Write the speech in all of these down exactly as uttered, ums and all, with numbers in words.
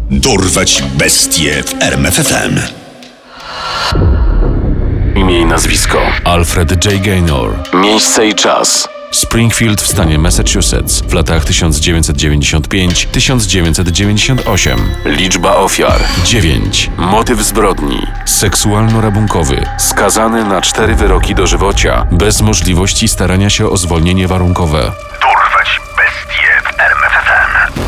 Dorwać bestie w R M F F M. Imię i nazwisko: Alfred J. Gaynor. Miejsce i czas: Springfield w stanie Massachusetts w latach tysiąc dziewięćset dziewięćdziesiąt pięć do tysiąc dziewięćset dziewięćdziesiąt osiem. Liczba ofiar: dziewięć. Motyw zbrodni: seksualno-rabunkowy. Skazany na cztery wyroki dożywocia, bez możliwości starania się o zwolnienie warunkowe. Dorwać bestie w R M F F M.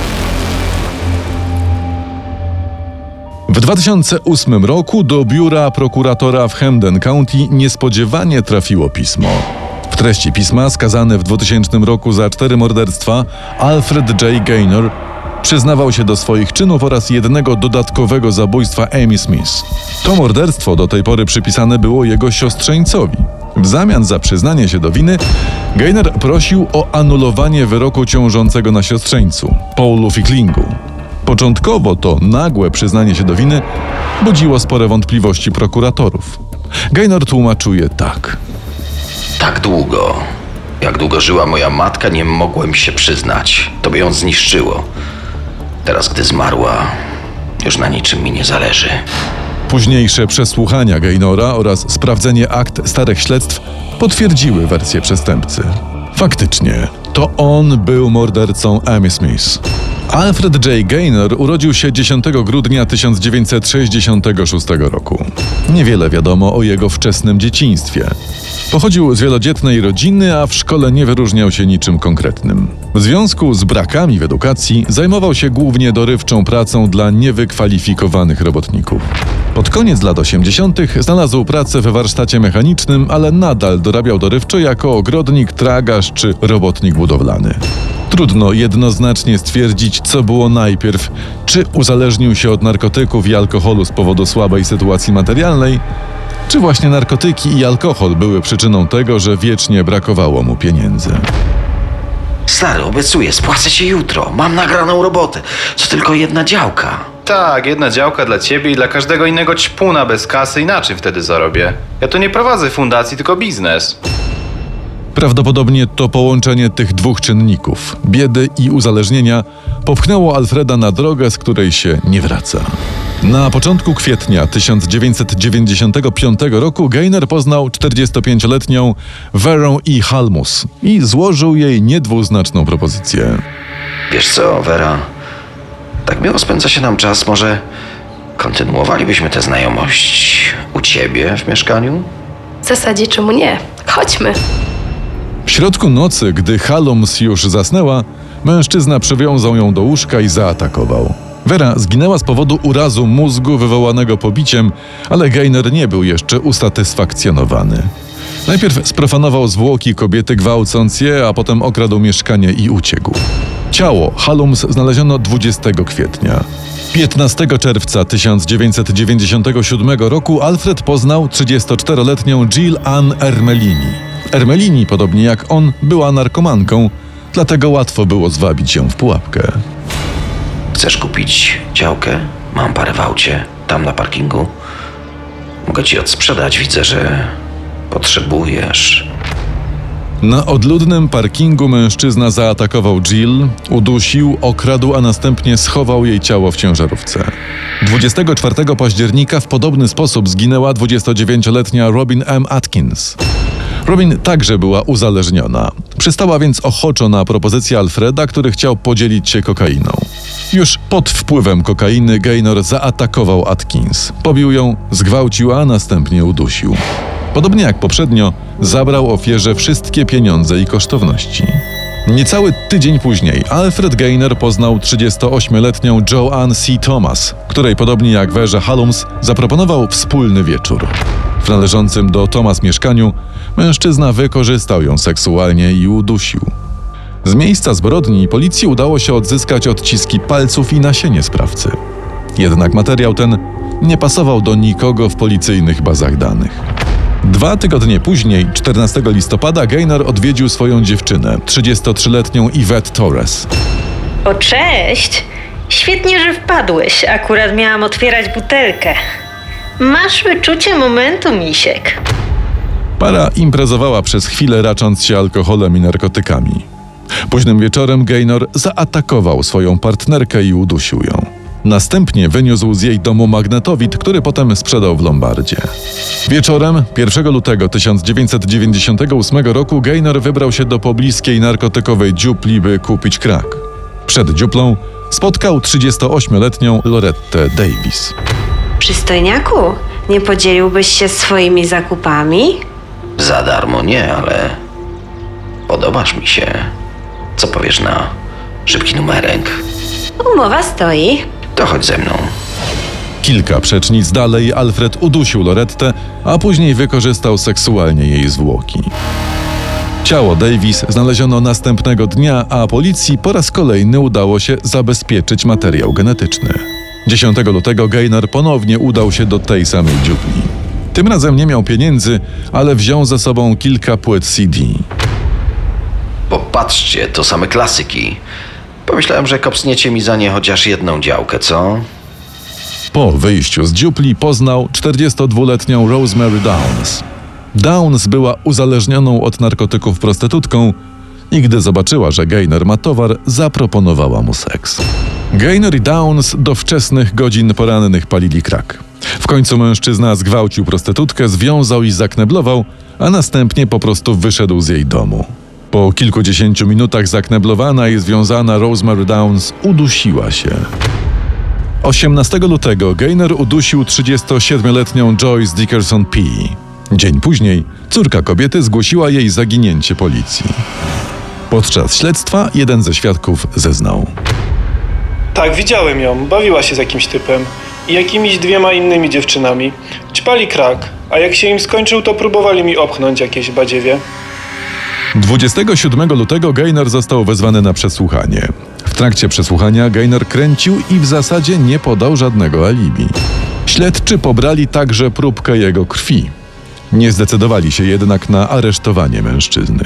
W dwa tysiące ósmym roku do biura prokuratora w Hampden County niespodziewanie trafiło pismo. W treści pisma skazany w dwutysięcznym roku za cztery morderstwa Alfred J. Gaynor przyznawał się do swoich czynów oraz jednego dodatkowego zabójstwa Amy Smith. To morderstwo do tej pory przypisane było jego siostrzeńcowi. W zamian za przyznanie się do winy Gaynor prosił o anulowanie wyroku ciążącego na siostrzeńcu, Paulu Ficklingu. Początkowo to nagłe przyznanie się do winy budziło spore wątpliwości prokuratorów. Gaynor tłumaczył je tak. Tak długo, jak długo żyła moja matka, nie mogłem się przyznać. To by ją zniszczyło. Teraz, gdy zmarła, już na niczym mi nie zależy. Późniejsze przesłuchania Gaynora oraz sprawdzenie akt starych śledztw potwierdziły wersję przestępcy. Faktycznie, to on był mordercą Amy Smith. Alfred J. Gaynor urodził się dziesiątego grudnia tysiąc dziewięćset sześćdziesiątego szóstego roku. Niewiele wiadomo o jego wczesnym dzieciństwie. Pochodził z wielodzietnej rodziny, a w szkole nie wyróżniał się niczym konkretnym. W związku z brakami w edukacji zajmował się głównie dorywczą pracą dla niewykwalifikowanych robotników. Pod koniec lat osiemdziesiątych znalazł pracę we warsztacie mechanicznym, ale nadal dorabiał dorywczo jako ogrodnik, tragarz czy robotnik budowlany. Trudno jednoznacznie stwierdzić, co było najpierw, czy uzależnił się od narkotyków i alkoholu z powodu słabej sytuacji materialnej, czy właśnie narkotyki i alkohol były przyczyną tego, że wiecznie brakowało mu pieniędzy. Stary, obiecuję, spłacę cię jutro. Mam nagraną robotę. Co tylko jedna działka. Tak, jedna działka dla ciebie i dla każdego innego ćpuna bez kasy, inaczej wtedy zarobię. Ja tu nie prowadzę fundacji, tylko biznes. Prawdopodobnie to połączenie tych dwóch czynników, biedy i uzależnienia, popchnęło Alfreda na drogę, z której się nie wraca. Na początku kwietnia tysiąc dziewięćset dziewięćdziesiątego piątego roku Gaynor poznał czterdziestopięcioletnią Verę E. Halmus i złożył jej niedwuznaczną propozycję. Wiesz co, Vera? Tak miło spędza się nam czas, może kontynuowalibyśmy tę znajomość u ciebie w mieszkaniu? W zasadzie czemu nie? Chodźmy. W środku nocy, gdy Halums już zasnęła, mężczyzna przywiązał ją do łóżka i zaatakował. Vera zginęła z powodu urazu mózgu wywołanego pobiciem, ale Gaynor nie był jeszcze usatysfakcjonowany. Najpierw sprofanował zwłoki kobiety, gwałcąc je, a potem okradł mieszkanie i uciekł. Ciało Halums znaleziono dwudziestego kwietnia. piętnastego czerwca tysiąc dziewięćset dziewięćdziesiątego siódmego roku Alfred poznał trzydziestoczteroletnią Jill Ann Ermelini. Ermelini, podobnie jak on, była narkomanką, dlatego łatwo było zwabić ją w pułapkę. Chcesz kupić działkę? Mam parę w aucie, tam na parkingu. Mogę ci odsprzedać, widzę, że potrzebujesz. Na odludnym parkingu mężczyzna zaatakował Jill, udusił, okradł, a następnie schował jej ciało w ciężarówce. dwudziestego czwartego października w podobny sposób zginęła dwudziestodziewięcioletnia Robin M. Atkins. Robin także była uzależniona. Przystała więc ochoczo na propozycję Alfreda, który chciał podzielić się kokainą. Już pod wpływem kokainy Gaynor zaatakował Atkins. Pobił ją, zgwałcił, a następnie udusił. Podobnie jak poprzednio, zabrał ofierze wszystkie pieniądze i kosztowności. Niecały tydzień później Alfred Gaynor poznał trzydziestoośmioletnią Joanne C. Thomas, której podobnie jak Verze Halums zaproponował wspólny wieczór. W należącym do Thomas mieszkaniu mężczyzna wykorzystał ją seksualnie i udusił. Z miejsca zbrodni policji udało się odzyskać odciski palców i nasienie sprawcy. Jednak materiał ten nie pasował do nikogo w policyjnych bazach danych. Dwa tygodnie później, czternastego listopada, Gaynor odwiedził swoją dziewczynę, trzydziestotrzyletnią Yvette Torres. O, cześć! Świetnie, że wpadłeś. Akurat miałam otwierać butelkę. Masz wyczucie momentu, misiek. Para imprezowała przez chwilę, racząc się alkoholem i narkotykami. Późnym wieczorem Gaynor zaatakował swoją partnerkę i udusił ją. Następnie wyniósł z jej domu magnetowid, który potem sprzedał w Lombardzie. Wieczorem pierwszego lutego tysiąc dziewięćset dziewięćdziesiątego ósmego roku Gaynor wybrał się do pobliskiej narkotykowej dziupli, by kupić crack. Przed dziuplą spotkał trzydziestoośmioletnią Lorettę Davis. Przystojniaku, nie podzieliłbyś się swoimi zakupami? Za darmo nie, ale podobasz mi się. Co powiesz na szybki numerek? Umowa stoi. To chodź ze mną. Kilka przecznic dalej Alfred udusił Lorettę, a później wykorzystał seksualnie jej zwłoki. Ciało Davis znaleziono następnego dnia, a policji po raz kolejny udało się zabezpieczyć materiał genetyczny. dziesiątego lutego Gaynor ponownie udał się do tej samej dziupli. Tym razem nie miał pieniędzy, ale wziął ze sobą kilka płyt C D. Popatrzcie, to same klasyki. Pomyślałem, że kopsniecie mi za nie chociaż jedną działkę, co? Po wyjściu z dziupli poznał czterdziestodwuletnią Rosemary Downs. Downs była uzależnioną od narkotyków prostytutką i gdy zobaczyła, że Gaynor ma towar, zaproponowała mu seks. Gaynor i Downs do wczesnych godzin porannych palili crack. W końcu mężczyzna zgwałcił prostytutkę, związał i zakneblował, a następnie po prostu wyszedł z jej domu. Po kilkudziesięciu minutach zakneblowana i związana Rosemary Downs udusiła się. osiemnastego lutego Gaynor udusił trzydziestosiedmioletnią Joyce Dickerson P. Dzień później córka kobiety zgłosiła jej zaginięcie policji. Podczas śledztwa jeden ze świadków zeznał. Tak, widziałem ją. Bawiła się z jakimś typem i jakimiś dwiema innymi dziewczynami. Ćpali crack, a jak się im skończył, to próbowali mi opchnąć jakieś badziewie. dwudziestego siódmego lutego Gaynor został wezwany na przesłuchanie. W trakcie przesłuchania Gaynor kręcił i w zasadzie nie podał żadnego alibi. Śledczy pobrali także próbkę jego krwi. Nie zdecydowali się jednak na aresztowanie mężczyzny.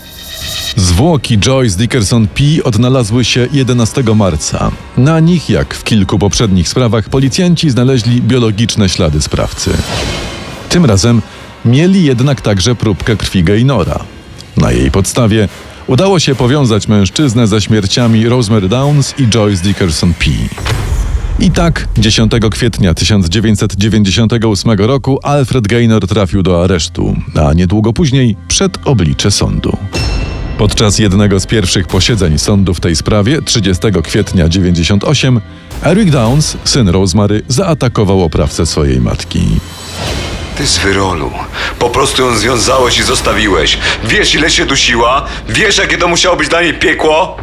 Zwłoki Joyce Dickerson P. odnalazły się jedenastego marca. Na nich, jak w kilku poprzednich sprawach, policjanci znaleźli biologiczne ślady sprawcy. Tym razem mieli jednak także próbkę krwi Gaynora. Na jej podstawie udało się powiązać mężczyznę ze śmierciami Rosemary Downs i Joyce Dickerson P. I tak dziesiątego kwietnia tysiąc dziewięćset dziewięćdziesiątego ósmego roku Alfred Gaynor trafił do aresztu, a niedługo później przed oblicze sądu. Podczas jednego z pierwszych posiedzeń sądu w tej sprawie, trzydziestego kwietnia dziewięćdziesiątego ósmego, Eric Downs, syn Rosemary, zaatakował oprawcę swojej matki. Ty z wyrolu. Po prostu ją związałeś i zostawiłeś. Wiesz, ile się dusiła? Wiesz, jakie to musiało być dla niej piekło?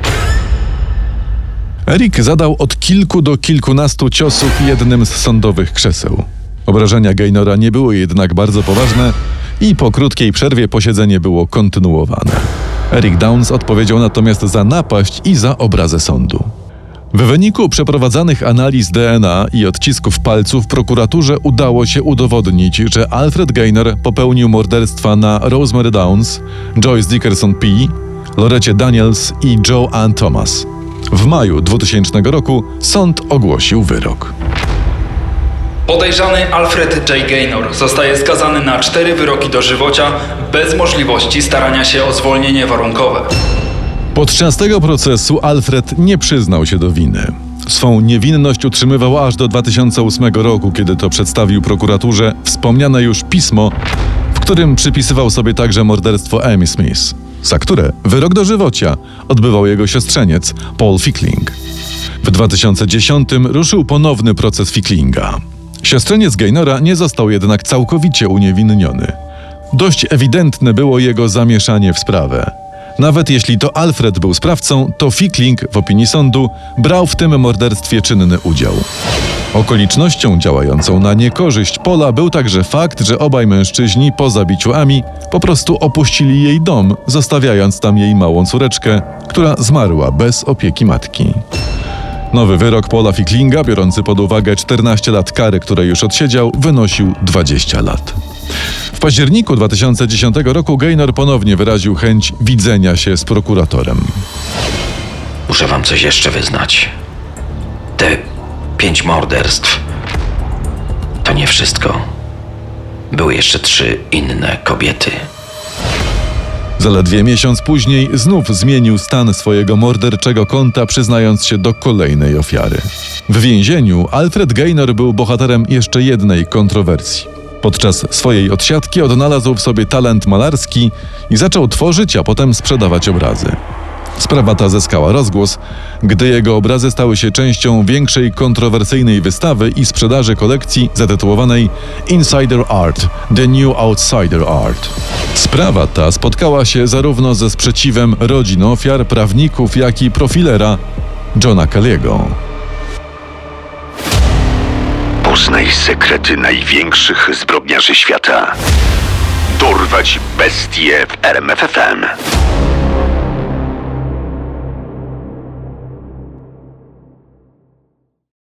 Eric zadał od kilku do kilkunastu ciosów jednym z sądowych krzeseł. Obrażenia Gaynora nie były jednak bardzo poważne i po krótkiej przerwie posiedzenie było kontynuowane. Eric Downs odpowiedział natomiast za napaść i za obrazę sądu. W wyniku przeprowadzanych analiz D N A i odcisków palców prokuraturze udało się udowodnić, że Alfred Gaynor popełnił morderstwa na Rosemary Downs, Joyce Dickerson P., Lorecie Daniels i Joe Ann Thomas. W maju dwutysięcznego roku sąd ogłosił wyrok. Podejrzany Alfred J. Gaynor zostaje skazany na cztery wyroki dożywocia bez możliwości starania się o zwolnienie warunkowe. Podczas tego procesu Alfred nie przyznał się do winy. Swą niewinność utrzymywał aż do dwa tysiące ósmego roku, kiedy to przedstawił prokuraturze wspomniane już pismo, w którym przypisywał sobie także morderstwo Amy Smith, za które wyrok dożywocia odbywał jego siostrzeniec Paul Fickling. W dwa tysiące dziesiątym ruszył ponowny proces Ficklinga. Siostrzeniec Gaynora nie został jednak całkowicie uniewinniony. Dość ewidentne było jego zamieszanie w sprawę. Nawet jeśli to Alfred był sprawcą, to Fickling, w opinii sądu, brał w tym morderstwie czynny udział. Okolicznością działającą na niekorzyść Paula był także fakt, że obaj mężczyźni po zabiciu Amy po prostu opuścili jej dom, zostawiając tam jej małą córeczkę, która zmarła bez opieki matki. Nowy wyrok Paula Ficklinga, biorący pod uwagę czternaście lat kary, której już odsiedział, wynosił dwadzieścia lat. W październiku dwa tysiące dziesiątego roku Gaynor ponownie wyraził chęć widzenia się z prokuratorem. Muszę wam coś jeszcze wyznać. Te pięć morderstw to nie wszystko. Były jeszcze trzy inne kobiety. Zaledwie miesiąc później znów zmienił stan swojego morderczego konta, przyznając się do kolejnej ofiary. W więzieniu Alfred Gaynor był bohaterem jeszcze jednej kontrowersji. Podczas swojej odsiadki odnalazł w sobie talent malarski i zaczął tworzyć, a potem sprzedawać obrazy. Sprawa ta zyskała rozgłos, gdy jego obrazy stały się częścią większej kontrowersyjnej wystawy i sprzedaży kolekcji zatytułowanej Insider Art – The New Outsider Art. Sprawa ta spotkała się zarówno ze sprzeciwem rodzin ofiar, prawników, jak i profilera Johna Kelly'ego. Poznaj sekrety największych zbrodniarzy świata. Dorwać bestie w R M F F M.